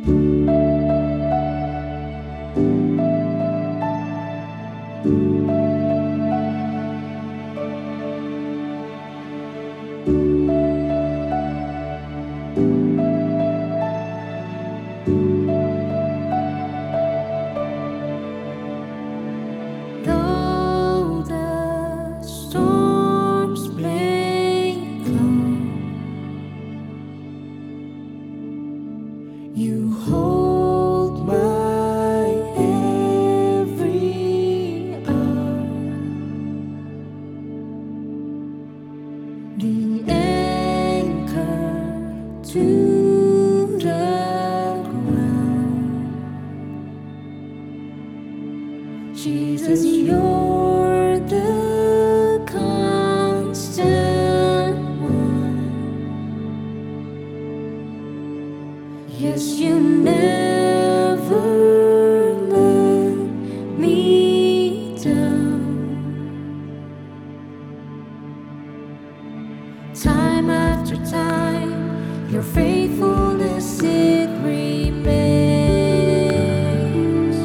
Though the storms may come, you hold my every hour. The anchor to the ground. Jesus, you're the constant one. Yes, you never let me down. Time after time, your faithfulness it remains.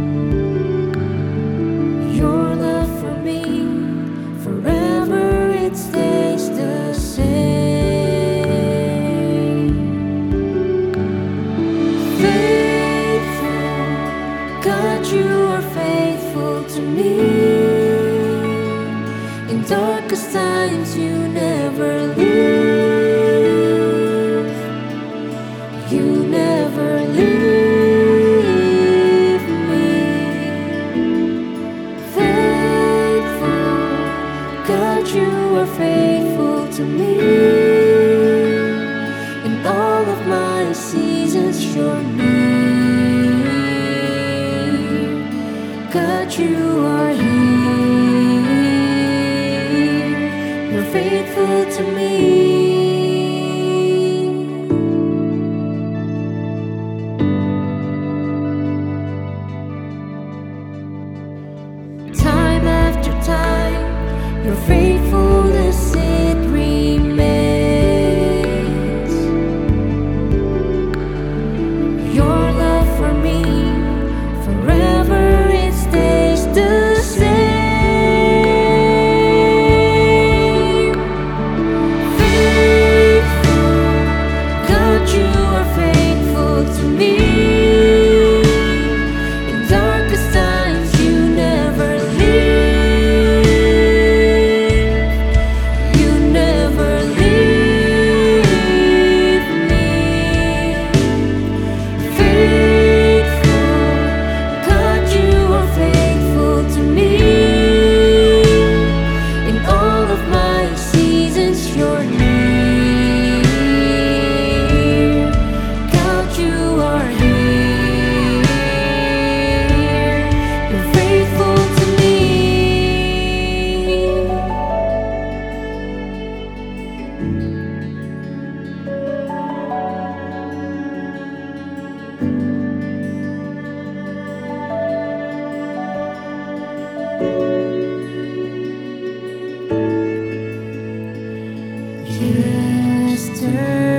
Your love for me, forever it stays the same. Faithful, God, you are faithful to me. In darkest times, you never leave. You never leave me. Faithful, God, you are faithful to me. In all of my seasons, you're near. God, you are here. You're faithful to me. Time after time, your faithfulness it remains. Your love for me, forever it stays the same. Faithful, God, you are faithful to me. In darkest times, you never leave. You never leave me. Faithful, God, you are faithful to me. In all of my seasons, you're near. God, you are here. You're faithful to me. Yesterday